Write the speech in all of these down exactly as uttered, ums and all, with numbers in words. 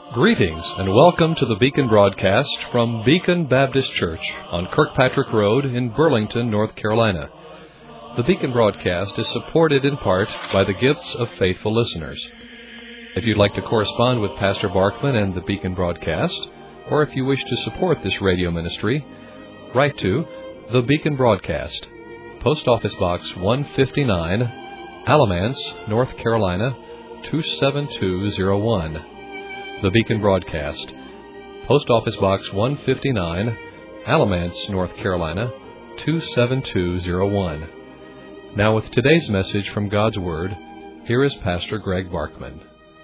Greetings and welcome to the Beacon broadcast from Beacon Baptist Church on Kirkpatrick Road in Burlington, North Carolina. The Beacon broadcast is supported in part by the gifts of faithful listeners. If you'd like to correspond with Pastor Barkman and the Beacon broadcast, or if you wish to support this radio ministry, write to The Beacon Broadcast, Post Office Box one fifty-nine, Alamance, North Carolina, two seven two zero one. The Beacon Broadcast, Post Office Box one fifty-nine, Alamance, North Carolina, two seven two zero one. Now with today's message from God's Word, here is Pastor Greg Barkman.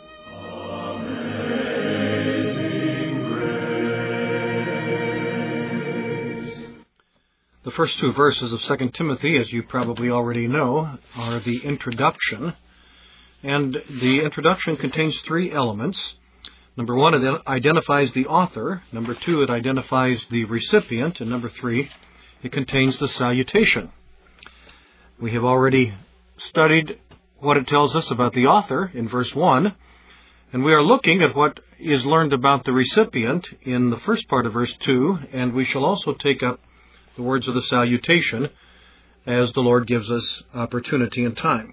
The first two verses of Second Timothy, as you probably already know, are the introduction. And the introduction contains three elements. Number one, it identifies the author. Number two, it identifies the recipient. And number three, it contains the salutation. We have already studied what it tells us about the author in verse one. And we are looking at what is learned about the recipient in the first part of verse two. And we shall also take up the words of the salutation as the Lord gives us opportunity and time.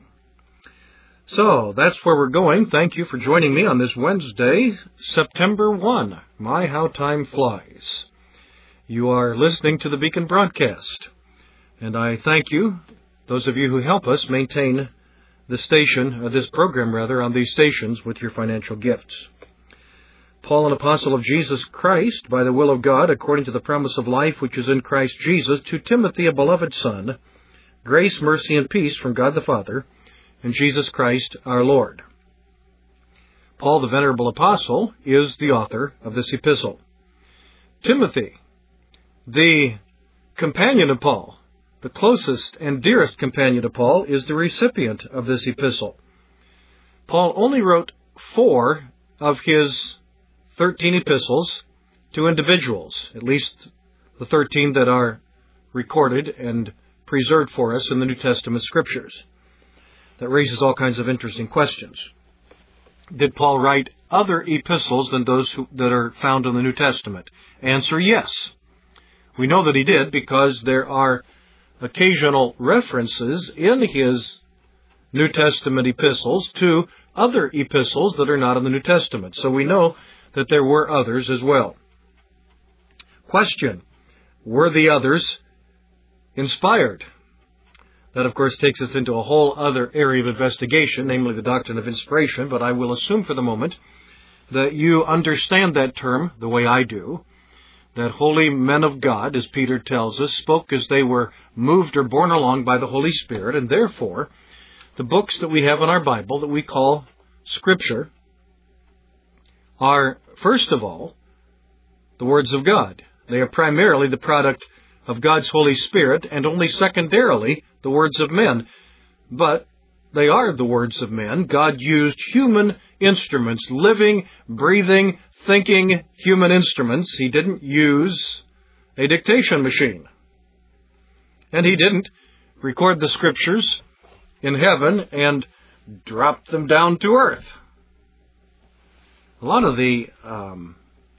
So, that's where we're going. Thank you for joining me on this Wednesday, September first. My, how time flies. You are listening to the Beacon broadcast. And I thank you, those of you who help us maintain the station, or this program rather, on these stations with your financial gifts. Paul, an apostle of Jesus Christ, by the will of God, according to the promise of life which is in Christ Jesus, to Timothy, a beloved son, grace, mercy, and peace from God the Father, and Jesus Christ our Lord. Paul, the venerable apostle, is the author of this epistle. Timothy, the companion of Paul, the closest and dearest companion of Paul, is the recipient of this epistle. Paul only wrote four of his thirteen epistles to individuals, at least the thirteen that are recorded and preserved for us in the New Testament Scriptures. That raises all kinds of interesting questions. Did Paul write other epistles than those who, that are found in the New Testament? Answer, yes. We know that he did because there are occasional references in his New Testament epistles to other epistles that are not in the New Testament. So we know that there were others as well. Question, were the others inspired? That, of course, takes us into a whole other area of investigation, namely the doctrine of inspiration, but I will assume for the moment that you understand that term the way I do, that holy men of God, as Peter tells us, spoke as they were moved or borne along by the Holy Spirit, and therefore the books that we have in our Bible that we call Scripture are, first of all, the words of God. They are primarily the product of God's Holy Spirit, and only secondarily the words of men. But they are the words of men. God used human instruments, living, breathing, thinking human instruments. He didn't use a dictation machine. And He didn't record the Scriptures in heaven and drop them down to earth. A lot of the um,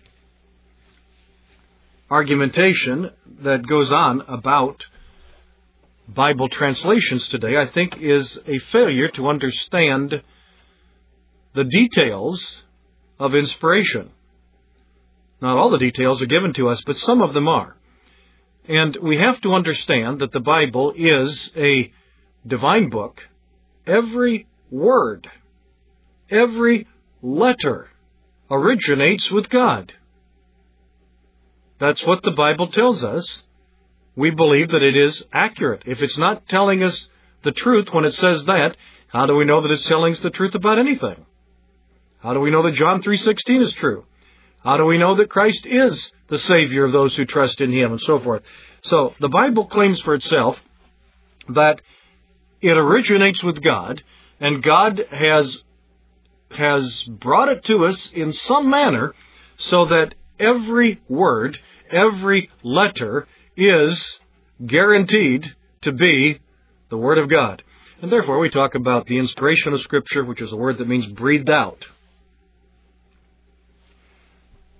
argumentation that goes on about Bible translations today, I think, is a failure to understand the details of inspiration. Not all the details are given to us, but some of them are. And we have to understand that the Bible is a divine book. Every word, every letter originates with God. That's what the Bible tells us. We believe that it is accurate. If it's not telling us the truth when it says that, how do we know that it's telling us the truth about anything? How do we know that John three sixteen is true? How do we know that Christ is the Savior of those who trust in Him, and so forth? So, the Bible claims for itself that it originates with God, and God has, has brought it to us in some manner so that every word, every letter is guaranteed to be the Word of God. And therefore we talk about the inspiration of Scripture, which is a word that means breathed out.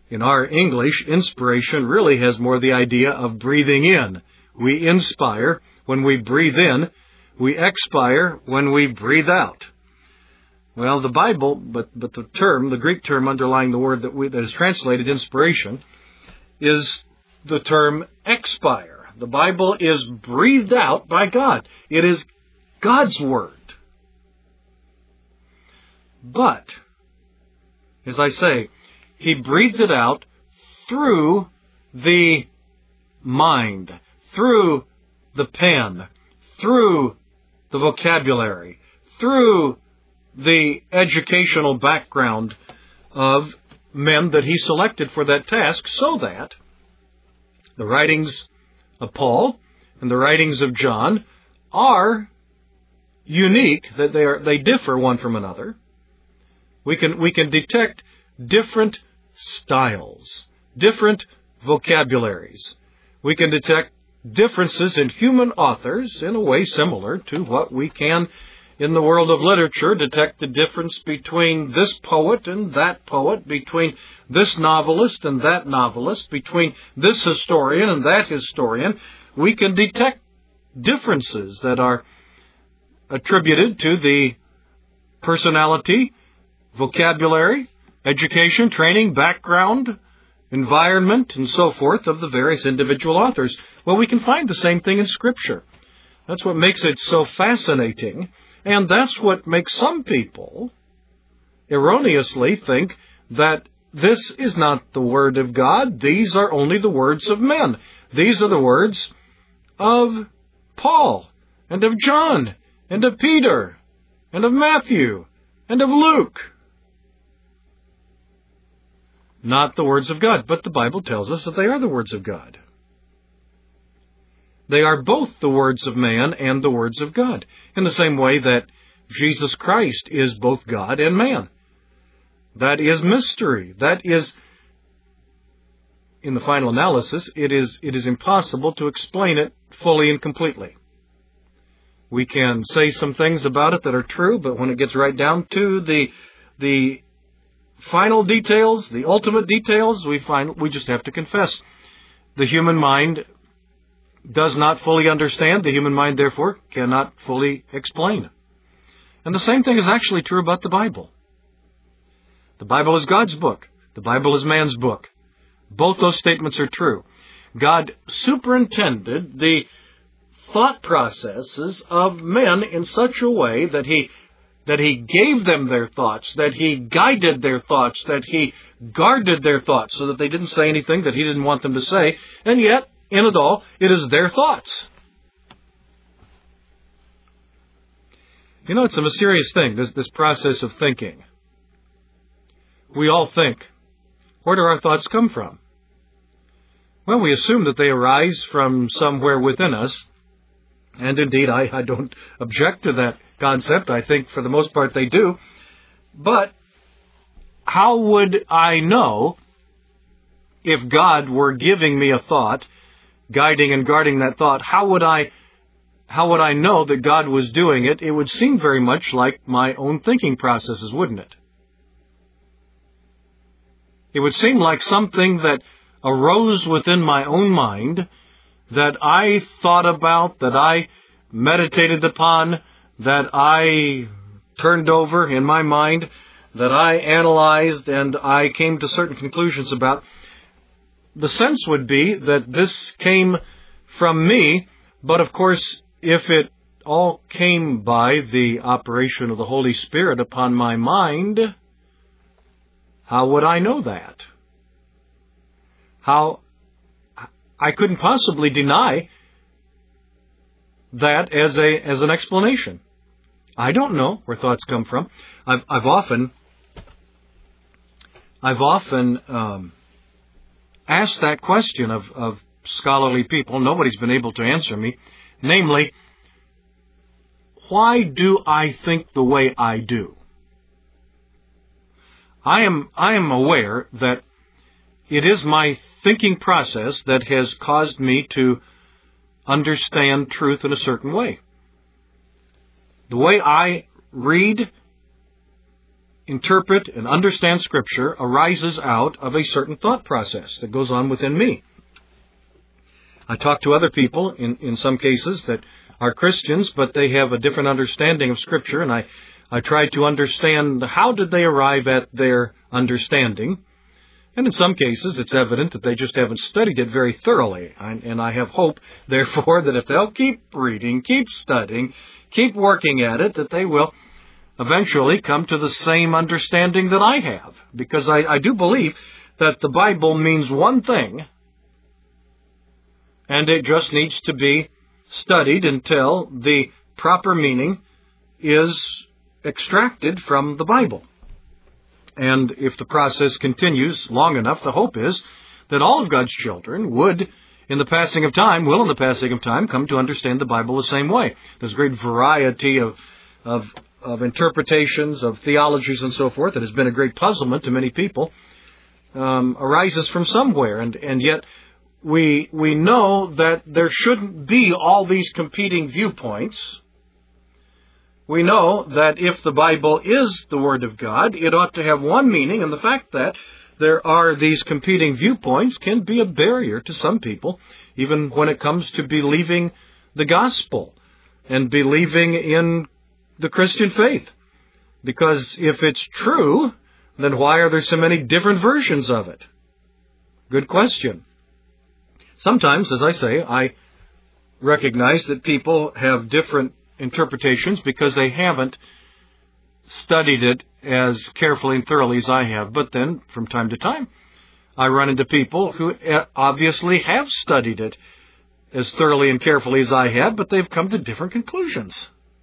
In our English, inspiration really has more the idea of breathing in. We inspire when we breathe in. We expire when we breathe out. Well, the Bible, but, but the term, the Greek term underlying the word that, we, that is translated inspiration, is the term expire. The Bible is breathed out by God. It is God's Word. But, as I say, He breathed it out through the mind, through the pen, through the vocabulary, through the educational background of men that He selected for that task, so that the writings of Paul and the writings of John are unique, that they are they differ one from another. We can we can detect different styles, different vocabularies. We can detect differences in human authors in a way similar to what we can in the world of literature detect the difference between this poet and that poet, between this novelist and that novelist, between this historian and that historian. We can detect differences that are attributed to the personality, vocabulary, education, training, background, environment, and so forth of the various individual authors. Well, we can find the same thing in Scripture. That's what makes it so fascinating, and that's what makes some people erroneously think that this is not the Word of God. These are only the words of men. These are the words of Paul, and of John, and of Peter, and of Matthew, and of Luke. Not the words of God, but the Bible tells us that they are the words of God. They are both the words of man and the words of God, in the same way that Jesus Christ is both God and man. That is mystery. That is, in the final analysis, it is, it is impossible to explain it fully and completely. We can say some things about it that are true, but when it gets right down to the the final details, the ultimate details, we find we just have to confess. The human mind does not fully understand. The human mind, therefore, cannot fully explain. And the same thing is actually true about the Bible. The Bible is God's book. The Bible is man's book. Both those statements are true. God superintended the thought processes of men in such a way that He that He gave them their thoughts, that He guided their thoughts, that He guarded their thoughts so that they didn't say anything that He didn't want them to say, and yet, in it all, it is their thoughts. You know, it's a mysterious thing, this, this process of thinking. We all think. Where do our thoughts come from? Well, we assume that they arise from somewhere within us, and indeed, I, I don't object to that concept. I think for the most part they do. But how would I know if God were giving me a thought, guiding and guarding that thought? How would I how would I know that God was doing it? It would seem very much like my own thinking processes, wouldn't it? It would seem like something that arose within my own mind, that I thought about, that I meditated upon, that I turned over in my mind, that I analyzed and I came to certain conclusions about. The sense would be that this came from me, but of course, if it all came by the operation of the Holy Spirit upon my mind, how would I know that? How I couldn't possibly deny that as a as an explanation. I don't know where thoughts come from. I've I've often I've often um, asked that question of, of scholarly people. Nobody's been able to answer me. Namely, why do I think the way I do? I am I am aware that it is my thinking process that has caused me to understand truth in a certain way. The way I read interpret and understand Scripture arises out of a certain thought process that goes on within me. I talk to other people, in, in some cases, that are Christians, but they have a different understanding of Scripture, and I, I try to understand how did they arrive at their understanding. And in some cases, it's evident that they just haven't studied it very thoroughly. And I have hope, therefore, that if they'll keep reading, keep studying, keep working at it, that they will eventually come to the same understanding that I have. Because I, I do believe that the Bible means one thing, and it just needs to be studied until the proper meaning is extracted from the Bible. And if the process continues long enough, the hope is that all of God's children would, in the passing of time, will in the passing of time, come to understand the Bible the same way. There's great variety of, of, of interpretations, of theologies and so forth that has been a great puzzlement to many people, um, arises from somewhere. And, and yet we, we know that there shouldn't be all these competing viewpoints. We know that if the Bible is the Word of God, it ought to have one meaning, and the fact that there are these competing viewpoints can be a barrier to some people, even when it comes to believing the gospel and believing in the Christian faith. Because if it's true, then why are there so many different versions of it? Good question. Sometimes, as I say, I recognize that people have different interpretations because they haven't studied it as carefully and thoroughly as I have. But then, from time to time, I run into people who obviously have studied it as thoroughly and carefully as I have, but they've come to different conclusions.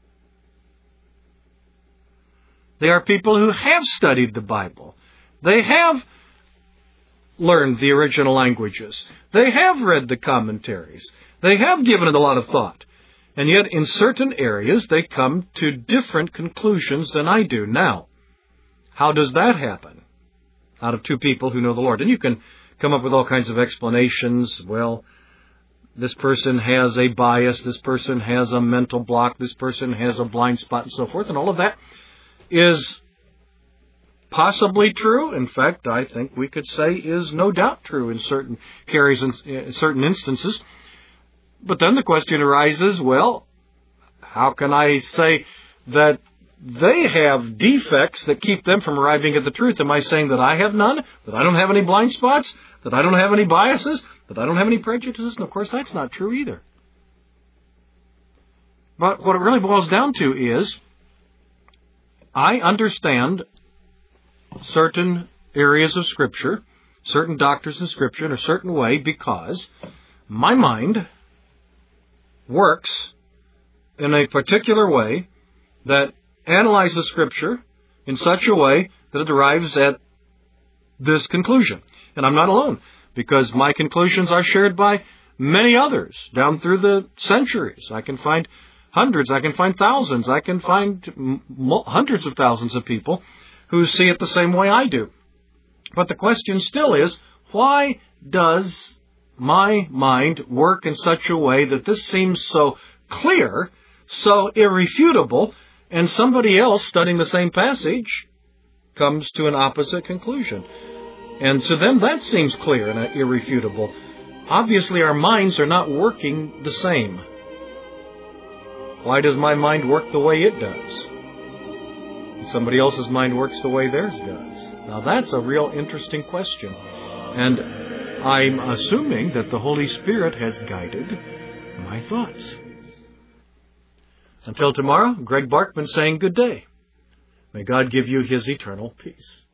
They are people who have studied the Bible. They have learned the original languages. They have read the commentaries. They have given it a lot of thought. And yet, in certain areas, they come to different conclusions than I do. Now, how does that happen? Out of two people who know the Lord. And you can come up with all kinds of explanations. Well, this person has a bias. This person has a mental block. This person has a blind spot and so forth. And all of that is possibly true. In fact, I think we could say is no doubt true in certain carries in certain instances. But then the question arises, well, how can I say that they have defects that keep them from arriving at the truth? Am I saying that I have none? That I don't have any blind spots? That I don't have any biases? That I don't have any prejudices? And of course, that's not true either. But what it really boils down to is, I understand certain areas of Scripture, certain doctrines in Scripture in a certain way because my mind works in a particular way that analyzes Scripture in such a way that it arrives at this conclusion. And I'm not alone, because my conclusions are shared by many others down through the centuries. I can find hundreds, I can find thousands, I can find hundreds of thousands of people who see it the same way I do. But the question still is, why does my mind work in such a way that this seems so clear, so irrefutable, and somebody else studying the same passage comes to an opposite conclusion? And to them that seems clear and irrefutable. Obviously our minds are not working the same. Why does my mind work the way it does? And somebody else's mind works the way theirs does. Now that's a real interesting question. And I'm assuming that the Holy Spirit has guided my thoughts. Until tomorrow, Greg Barkman saying good day. May God give you His eternal peace.